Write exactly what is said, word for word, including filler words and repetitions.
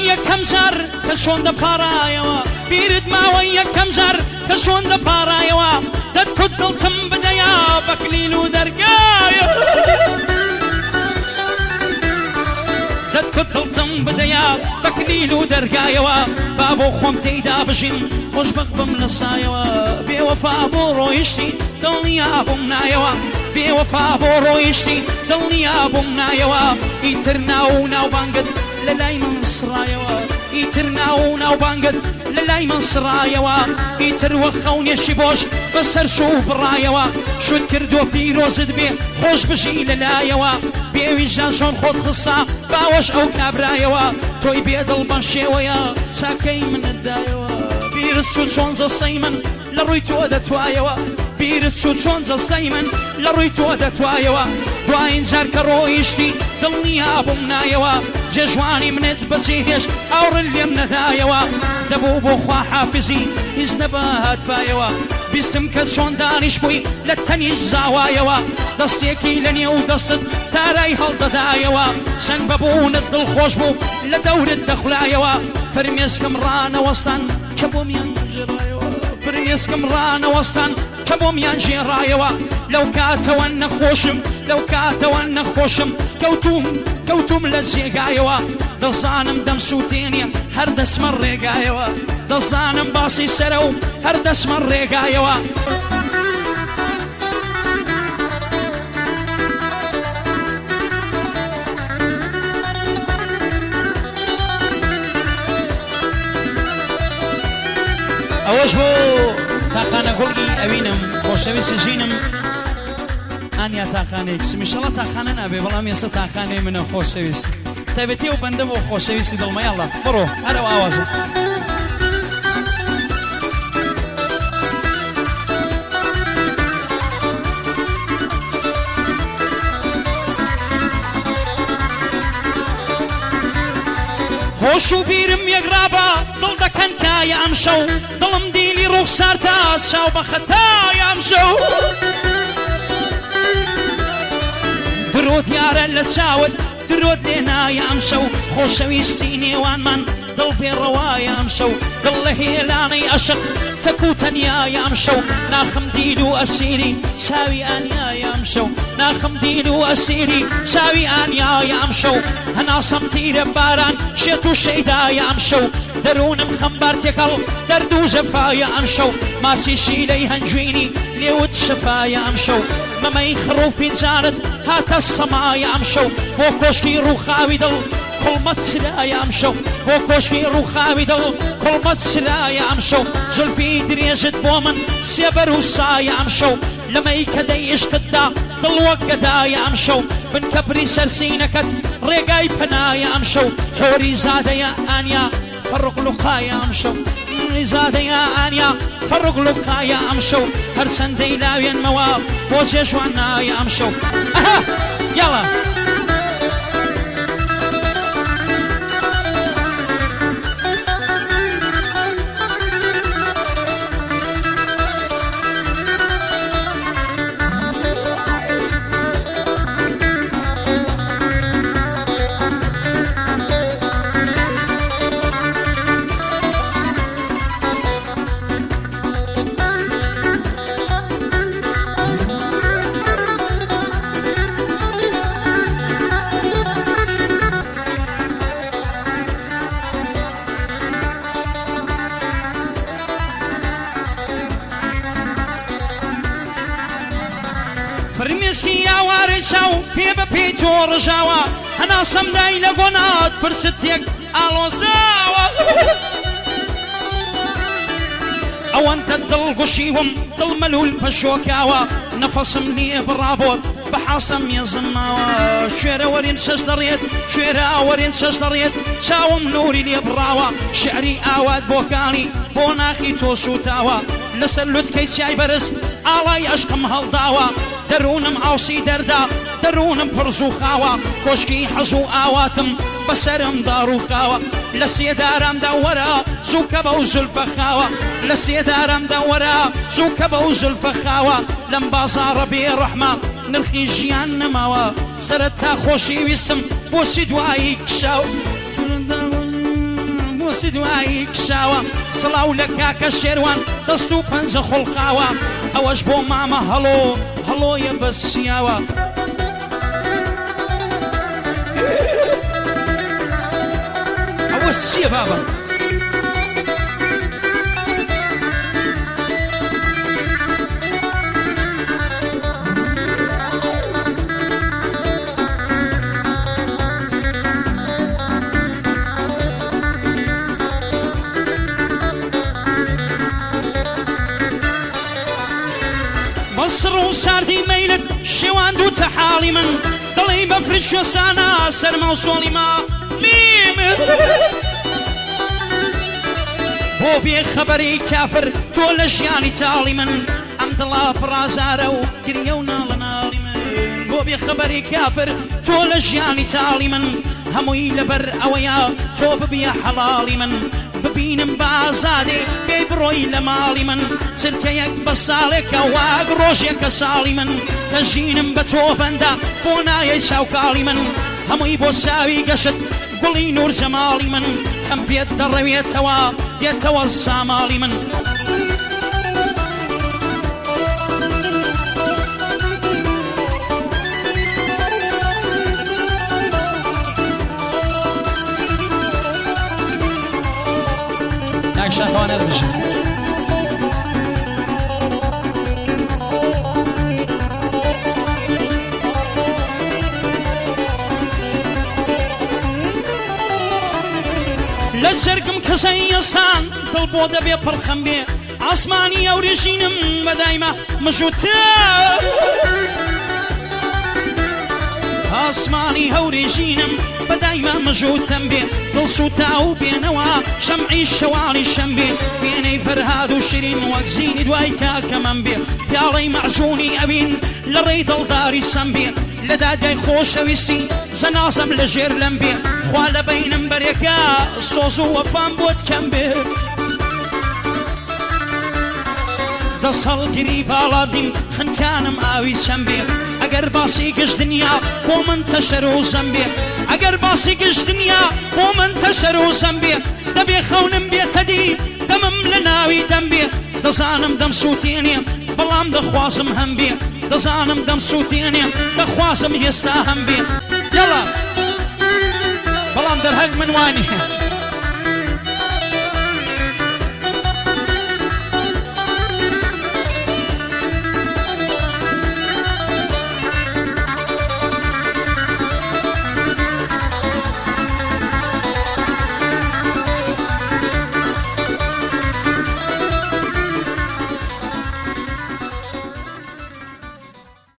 یەکەم جار کە چۆن دەپاڕایەوە بیرت ماوە یەکەم جار کە چۆن دەپاڕایەوە دەتکوت دڵتم بدەیا بەکلیل و دەرگایە دەتکوت دڵتم بدەیا بەکلیل و دەرگایەوە با بۆ خۆم تێیدا بژین خۆشبەخت بم لە سایەوە بێوەفا بۆ ڕۆیشتی دڵنیا بووم نایەوە بێوەفا بۆ ڕۆیشتی دڵنیا بووم نایەوە ئیتر ناو ناوبانگت لە لای من سڕایەوە ئیتر ناو ناوبانگت لە لای من سڕایەوە ئیتر وە خەونێشی بۆش بەسەر چوو بڕایەوە شوت کردووە پیرۆزت بێ خۆش بژی لەلایەوە بێویژان چۆن خۆت خستا باوەش ئەو کابرایەوە تۆی بێدڵ بەم شێوەیە چاکەی منتدایەوە بیرت چوو چۆن جەستەی من لە ڕووی تۆ دەتوایەوە بیرت چوو چۆن جەستەی من لە ڕووی تۆ دەتوایەوە دوایین جار کە ڕۆیشتی دڵنیا بووم نایەوە جێژوانی منت بەجێهێش ئاوڕن لێم نەدایەوە دەبوو بۆ خوا حافزی هیچ نەبات بایەوە بیستم کە چۆن دانیش بووی لە تەنیش زاوایەوە دەستێکی لە نێو دەستت تارای هەڵدەدایەوە چەند بەبوونت دڵخۆش بوو لە دەورت دەخولایەوە فرمێسکم ڕانەوەستان کە بۆمیان ژێڕایەوە فرمێسکم ڕانەوەستان کە بۆمیان ژێڕایەوە لەو کاتەوە نەخۆشم لەو کاتەوە نەخۆشم کەوتوم کەوتوم لە جێگایەوە دەزانم دەم سووتێنێ هەر دەسمە ڕێگایەوە دەزانم باسی سەرە و هەر دەسمە ڕێگایەوە ئەوەش بۆ تاقانە گوڵگی ئەوینم خۆشەویستی ژینم ئانیا تاقانەیەک سمیشەڵە تاقانە نابێ بەڵام ئێستا تاقانەی منە خۆشەویست تایبەتی ئەو بەندە بۆ خۆشەویستی دڵمەیاڵە بڕۆ هەرەو ئاوازە هۆش و بیرم یەکرابە دڵ دەکەن کایە ئەم شەو دڵم دیلی ڕوخسار تا چاو بە خەتایە ئەم شەو درۆت یارە لە چاوت درۆت لێنایە ئەم شەو خۆشەویستی نێوانمان دڵ پێڕەوایە ئەم شەو دڵ لە هێلانەی عەشق تەک و تەنیایە ئەم شەو ناخم دیل و ئەسیری چاوی ئانیایە ئەم شەو ناخم دیل و ئەسیری چاوی ئانیایە ئەم شەو هەناسەم تیرە باران شێت و شەیدایە ئەم شەو دەروونم خەمبار تێکەڵ دەرد و ژەفایە ئەم شەو ماسی شیلەی هەنجوینی لێوت شەفایە ئەم شەو مەمەی خڕوو فینجانت هاتە سەمایە ئەم شەو بۆ کۆشکی ڕووخاوی دڵ کوڵمەت سرایە ئەم شەو بۆ کۆشکی ڕووخاوی دڵ کوڵمەت سرایە ئەم شەو زولفی درێژت بۆ من سێبەر و سایە ئەم شەو لەمەی کە دەی عشقتدا دڵ وەک گەدایە ئەم شەو بنکەپری سەرسینەکەت ڕێگای پەنایە ئەم شەو حۆری زادەیە ئانیا فەڕق لوقایە ئەم شەو زادەیە ئانیا فەڕق لوقایە ئەم شەو هەرچەندەی لاوێنمەوە بۆ جێژوان نایە ئەم شەو ئەها یاڵە فرمێسکی یاوارەی چاو پێ بە پێی تۆ ڕژاوە هەناسەم دای لە گۆنات پرچت تێک ئاڵۆزاوە ئەوەندە دڵگوشیوم دڵ مەلول پەشۆکاوە نەفەسم لێ بڕابۆت بە حاسەم مێزم ماوە شوێرە وەرین شەش دەڕێت شوێرە ئاوەرین شەش دەڕێت چاوم نوری لێ بڕاوە شعری ئاوات بۆکانی بۆ ناخی تۆ سوتاوە لەسەر لوتکەی چای بەرز ئاڵای عەشقم هەڵداوە دەروونم ئاوسی دەردا دەروونم پڕز و خاوە کۆشکی حەز و ئاواتم بەسەرم داڕووخاوە لە سێدارامدا وەرە زووکە بەو زولفە خاوە لە سێدارامدا وەرە زووکە بەو زولفە خاوە لەم بازاڕە بێڕەحمە نرخی ژیان نەماوە سەرەتا خۆشی ویستم بۆچی دوایی کشاو دڵسی دوایی کشاوە سڵاو لە کاکە شێروان دەست و پەنجە خۆڵقاوە ئەوەش بۆ مامە هەڵۆ هەڵۆیە بەسیاوە ئەوە چییە بابە مەسڕ و ساردی مەیلت شێوان دوو تەحاڵی من دڵی بەفرش شوێسانە سەرمە و سۆڵی ماڵیم بۆ بێخەبەری کافر تۆ لە ژیانی تاڵی من ئەم دڵا پڕازارە و گریە و ناڵە ناڵی من بۆ بێخەبەری کافر تۆ لە ژیانی تاڵی من هەمووی لەبەر ئەوەیە تۆ ببیە حەڵاڵی من ببینم بازادێ بێ بڕۆی لە ماڵی من چرکە یەک بە ساڵێکە واگ ڕۆژێکە ساڵی من دەژینم بە تۆ بەندە بۆ نایەی چاوکاڵی من هەمووی بۆ ساوی گەشت گوڵی نور جەماڵی من تەم پێت دەڕەوێتەوە دێتەوە ساماڵی من شاتوانە بژن لە جەرگم کەسەی ئێسان دڵ بۆ دەبێ پڕخەم بێ ئاسمانی ئەوریژینم بەدایمە مژوتە ئاسمانی هەورێژینم بەدایمە مژوتەم بێ دڵسوتا و بێنەوە شەمعی شەوانی شەم بێ بێنەی فەرهاد و شیرین وەک زینی دوای کاکەمەم بێ پیاڵەی مەعجوونی ئەوین لە ڕێی دڵداری سەم بێ لە دادای خۆشەویستی زەنازەم لە ژێر لەم بێ خوا لە بەینم بەرێکە سۆز و وەفام بۆت کەم بێ دەست هەڵگیری باڵادیم خنکانم ئاوی چەم بێ ئەگەر باسی گشتنیا بۆ من تەشەر و زەم بێ ئەگەر باسی گشتنیا بۆ من تەشەر و زەم بێ دەبێ خەونم بێتەدی دەمم لە ناوی دەم بێ دەزانم دەم سووتێنێ بەڵام دەخوازم هەم بێ دەزانم دەم سووتێنێ دەخوازم هێستا هەم بێ یەڵا بەڵام دەرهەک من وانیە